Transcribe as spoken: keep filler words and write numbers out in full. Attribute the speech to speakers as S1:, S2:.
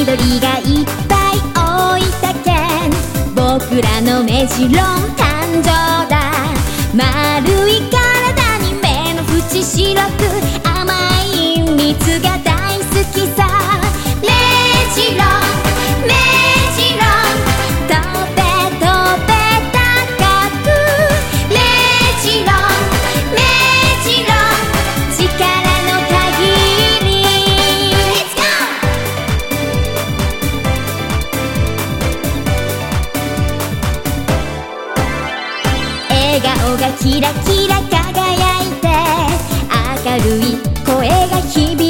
S1: 緑がいっぱい置いたけん、僕らのメジロン誕生だ。丸い体に目の縁白く、甘い蜜が大好きさ。メジロンメジロン、飛べ飛べ高く。メジロンメジロン、力の限り。Let's go! 笑顔がキラキラ輝いて、明るい声が響